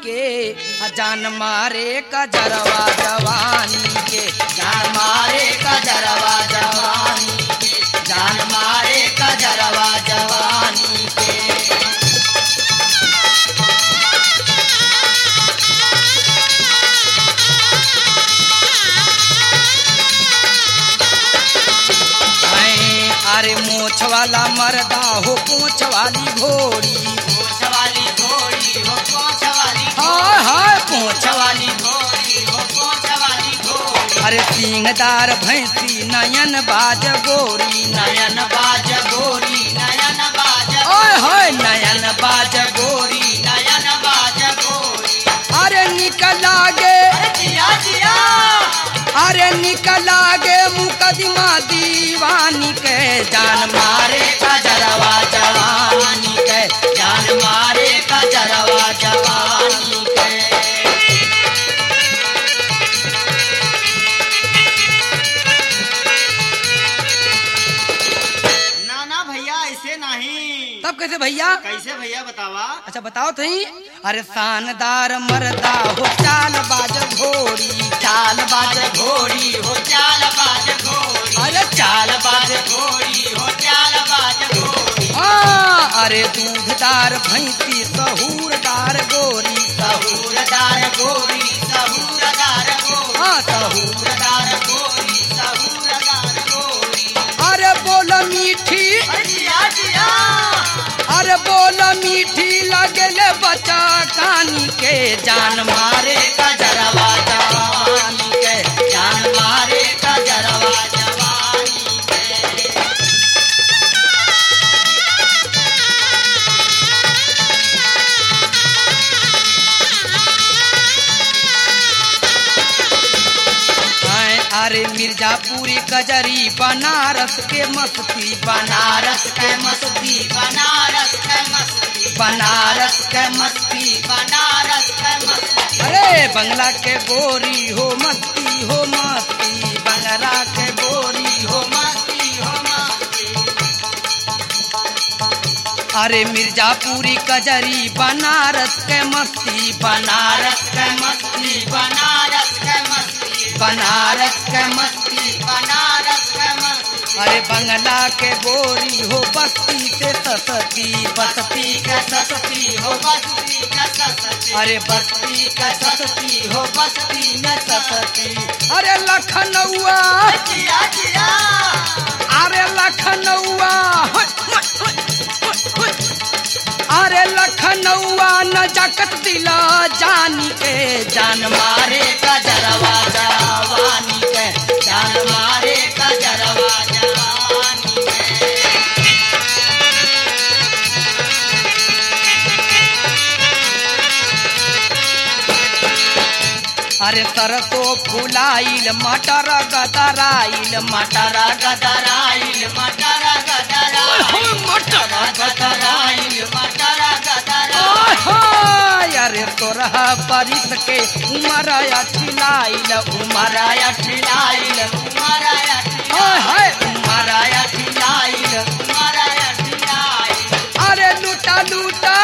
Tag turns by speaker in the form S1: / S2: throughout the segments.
S1: के जान मारे कजरवा जवानी के जान मारे कजरवा जवानी के जान मारे कजरवा जवानी के। अरे मोछ वाला मर्दा हो पूछ वाली घोड़ी
S2: पूछ वाली घोड़ी हो पूछ वाली
S1: हाय हाय पूछ
S2: वाली घोड़ी हो पूछ वाली घोड़ी।
S1: अरे सिंगदार भैंसी नयन बाज गोरी
S2: नयन बाज गोरी नयन बाज
S1: ओए होए नयन बाज गोरी
S2: नयन बाज गोरी।
S1: अरे निकल आगे
S2: जिया जिया
S1: अरे निकल आगे मुकदमा दीवानी के जान मारे कजरवा जवानी के
S2: जान मारे कजरवा जवानी के। ना ना भैया ऐसे नहीं।
S1: तब कैसे भैया?
S2: कैसे भैया बतावा?
S1: अच्छा बताओ थी। अरे शानदार मर्दा हो चाल बाज घोड़ी
S2: चाल बाज घोड़ी हो चाल बाज घोड़ी।
S1: अरे
S2: चाल बाज घोड़ी हो चाल बाज घोड़ी।
S1: अरे दूधदार भैंसी सहूरदार गोरी
S2: सहूरदार गोरी सहूरदार गोरी सहूरदार गोरी सहूरदार गोरी।
S1: अरे बोल मीठी
S2: जिया जिया
S1: अरे बोल मीठी लगले बचा कानी के जान मारे
S2: कजरवा जवानी के जान मारे कजरवा जवानी के।
S1: अरे मिर्जापुरी कजरी बनारस के मस्ती
S2: बनारस के मस्ती बनारस के मस्ती
S1: बनारस के मस्ती
S2: बनारस के मस्ती।
S1: अरे बंगला के गोरी हो मस्ती हो मस्ती बंगला के गोरी हो
S2: मस्ती हो मस्ती।
S1: अरे मिर्जापुरी कजरी बनारस के मस्ती
S2: बनारस के मस्ती बनारस के मस्ती
S1: बनारस के मस्ती
S2: बनारस के मस्ती।
S1: अरे बंगला के गोरी हो बस्ती से सस्ती
S2: बस्ती के सस्ती हो बस्ती के सस्ती।
S1: अरे बस्ती
S2: के सस्ती हो बस्ती में सस्ती।
S1: अरे लखनऊआ
S2: जिया जिया
S1: अरे लखनऊआ अरे लखनऊआ न जकत दिला जानी के जान
S2: मारे कजरवा जवानी के जान मारे कजरवा जवानी के।
S1: अरे सरसों फुलाइल मटर गदराइल
S2: मटर गदराइल मटर गदराइल मटर गदराइल मटर गदराइल।
S1: अरे तोरह बरिस के उमर अठिलाइल
S2: उमर अठिलाइल उमर
S1: हाय
S2: उमर अठिलाइल उमर अठिलाइल।
S1: अरे लूटा लूटा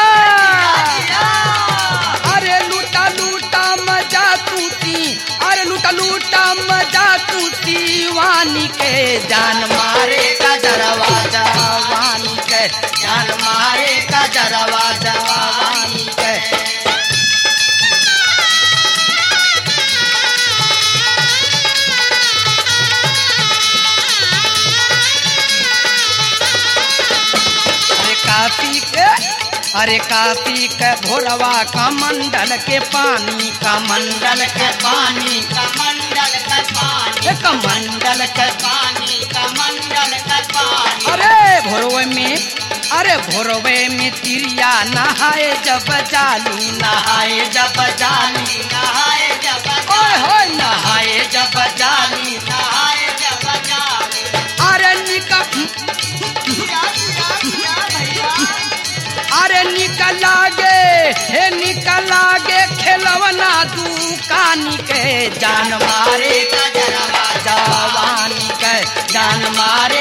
S1: अरे लूटा लूटा मजा तूती अरे लूटा लूटा मजा तूती वानी के जान मारे
S2: कजरवा जवानी के जान मारे कजरवा जवानी के।
S1: अरे काशी के भोरवा का मंडल के पानी का मंडल
S2: के पानी का मंडल के पानी
S1: का मंडल के
S2: पानी का मंडल के पानी।
S1: अरे भोरवे में तिरिया नहाए जब जाली
S2: नहाए जब जाली नहाए जब
S1: ओए
S2: नहाए जब जाली नहाए जब जाली।
S1: अरे निकल आगे खेलवना दुकानी के जान मारे
S2: कजरवा जवानी के जान मारे